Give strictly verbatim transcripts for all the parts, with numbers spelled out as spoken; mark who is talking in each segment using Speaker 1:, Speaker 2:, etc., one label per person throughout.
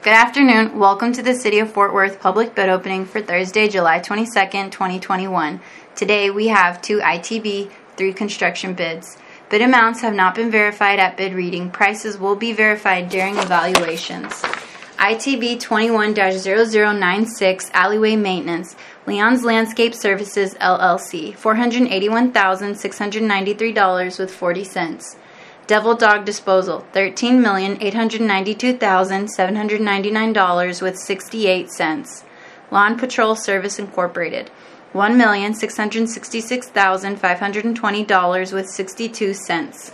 Speaker 1: Good afternoon. Welcome to the City of Fort Worth public bid opening for Thursday, July twenty-second, twenty twenty-one. Today we have two I T B, three construction bids. Bid amounts have not been verified at bid reading. Prices will be verified during evaluations. I T B twenty-one dash zero zero nine six Alleyway Maintenance, Leon's Landscape Services L L C, four hundred eighty-one thousand six hundred ninety-three dollars with forty cents. Devil Dog Disposal, thirteen million eight hundred ninety-two thousand seven hundred ninety-nine dollars with sixty-eight cents. Lawn Patrol Service Incorporated, one million six hundred sixty-six thousand five hundred twenty dollars with sixty-two cents.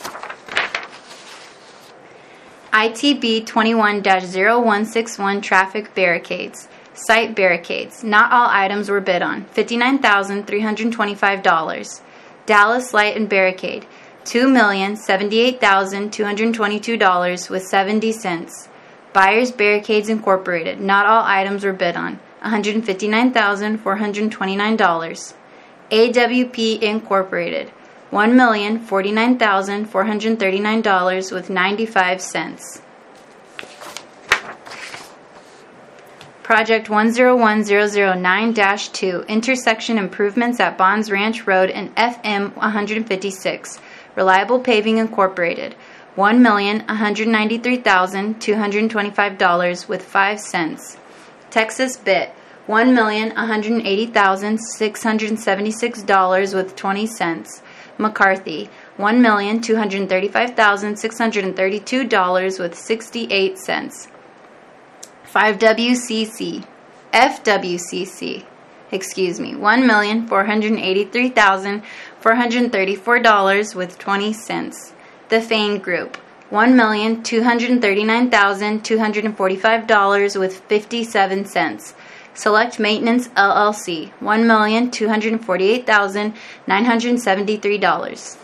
Speaker 1: I T B twenty-one dash zero one six one Traffic Barricades, Site Barricades. Not all items were bid on, fifty-nine thousand three hundred twenty-five dollars. Dallas Light and Barricade, two million seventy-eight thousand two hundred twenty-two dollars with seventy cents. Buyers Barricades Incorporated. Not all items were bid on, one hundred fifty-nine thousand four hundred twenty-nine dollars. A W P Incorporated, one million forty-nine thousand four hundred thirty-nine dollars with ninety-five cents. Project one zero one zero zero nine dash two Intersection Improvements at Bonds Ranch Road and F M one fifty-six. Reliable Paving Incorporated, one million one hundred ninety-three thousand two hundred twenty-five dollars with five cents. Texas Bit, one million one hundred eighty thousand six hundred seventy-six dollars with twenty cents. McCarthy, one million two hundred thirty-five thousand six hundred thirty-two dollars with sixty-eight cents. five W C C, F W C C, excuse me, one million four hundred eighty-three thousand four hundred thirty-four dollars with twenty cents. The Fain Group, one million two hundred thirty-nine thousand two hundred forty-five dollars with fifty-seven cents. Select Maintenance L L C, one million two hundred forty-eight thousand nine hundred seventy-three dollars.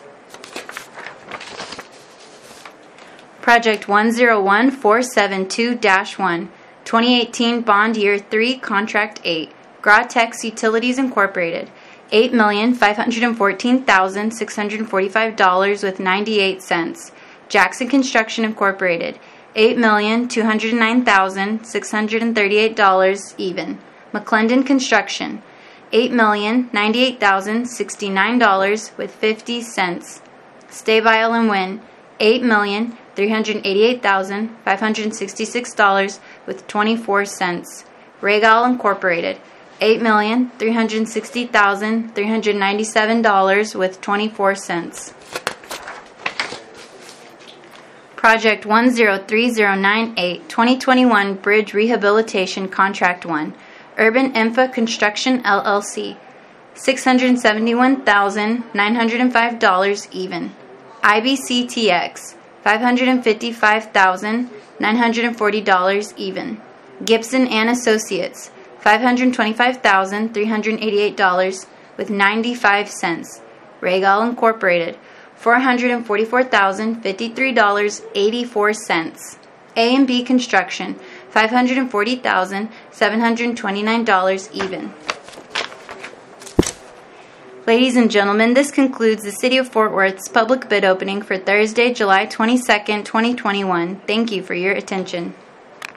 Speaker 1: Project one zero one four seven two dash one, twenty eighteen Bond Year three Contract eight, Gratex Utilities Incorporated, eight million five hundred fourteen thousand six hundred forty-five dollars with ninety-eight cents. Jackson Construction Incorporated, eight million two hundred nine thousand six hundred thirty-eight dollars even. McClendon Construction, eight million ninety-eight thousand sixty-nine dollars with fifty cents. Stay Bile and Win, eight million three hundred eighty-eight thousand five hundred sixty-six dollars with twenty-four cents. Regal Incorporated, eight million three hundred sixty thousand three hundred ninety-seven dollars with twenty-four cents. Project one zero three zero nine eight twenty twenty-one Bridge Rehabilitation Contract one, Urban Infra Construction L L C, six hundred seventy-one thousand nine hundred five dollars even. I B C T X, five hundred fifty-five thousand nine hundred forty dollars even. Gibson and Associates, five hundred twenty-five thousand three hundred eighty-eight dollars with ninety-five cents. Regal Incorporated, four hundred forty-four thousand fifty-three dollars and eighty-four cents. A and B Construction, five hundred forty thousand seven hundred twenty-nine dollars even. Ladies and gentlemen, this concludes the City of Fort Worth's public bid opening for Thursday, July twenty-second, twenty twenty-one. Thank you for your attention.